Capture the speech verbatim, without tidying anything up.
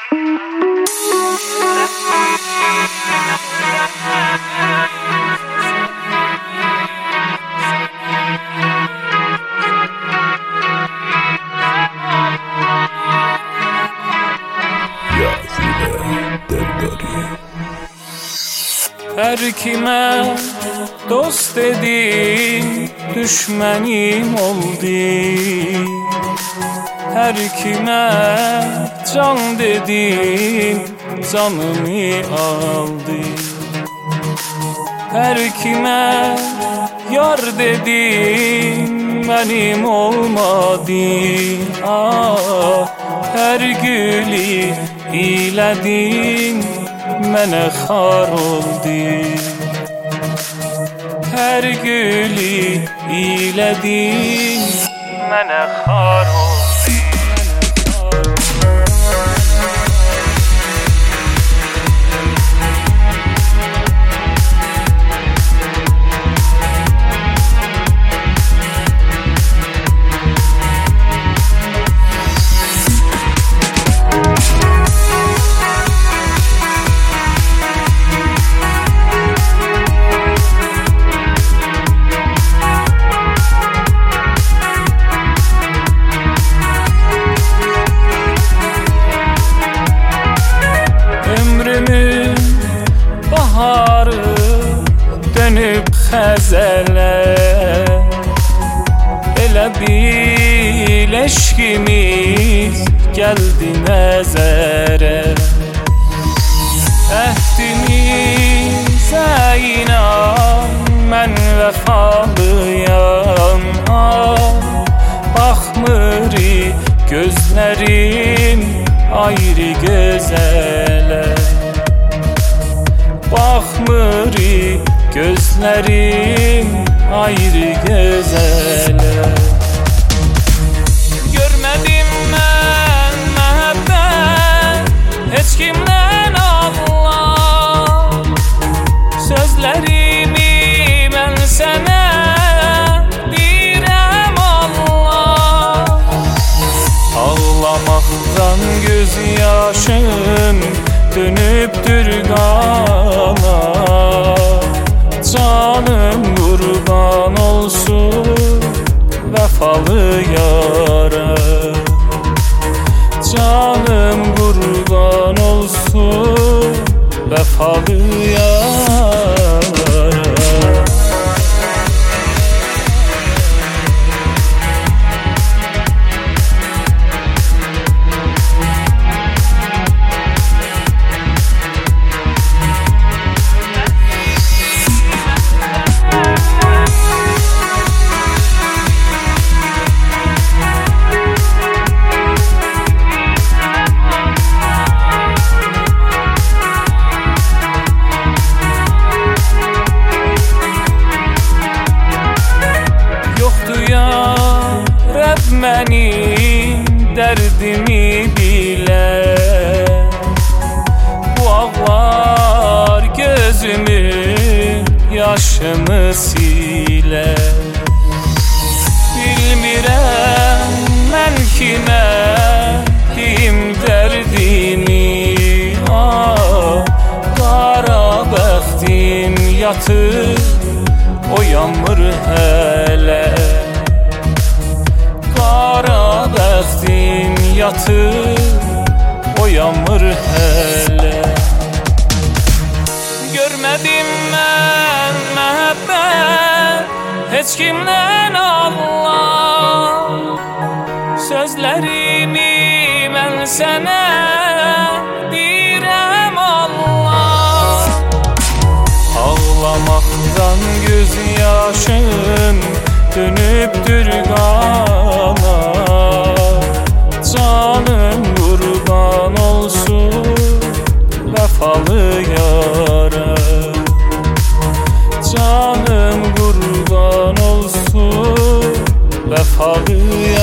Her kime dost dedim düşmenim oldu. Her kime can dedim canımı aldı. Her kime yar dedim benim olmadı. Ah, her gülü iledin mənə xar oldu. Hər gülü ilədin mənə xar oldu. Baharı dönüp xəzələ, elə bil eşkimiz gəldi nəzərə. Əhdimizə inan, mən vəfalıyam. Baxmır gözlərim ayrı gözələ. Baxmır gözlərim ayrı gözələ. Görmədim mən məhəbbət heç kimdən Allah. Sözlərimi mən sənə deyirəm Allah. Ağlamaqdan göz yaşım dönübdür qana. Canım qurban olsun vəfalı yara. Canım qurban olsun vəfalı yara. Mənim dərdimi bilə, bu ağlar gözümün yaşımı silə. Bilmirəm mən kimə deyim dərdimi. Ah, qara bəxtim yatır oyanmır hələ. Qara bəxtim yatır oyanmır hələ. Görmədim mən məhəbbət heç kimdən Allah. Sözlərimi mən sənə deyirəm Allah. Ağlamaqdan göz yaşım dönübdür qana. Canım qurban olsun vəfalı yara. Canım qurban olsun vəfalı yara.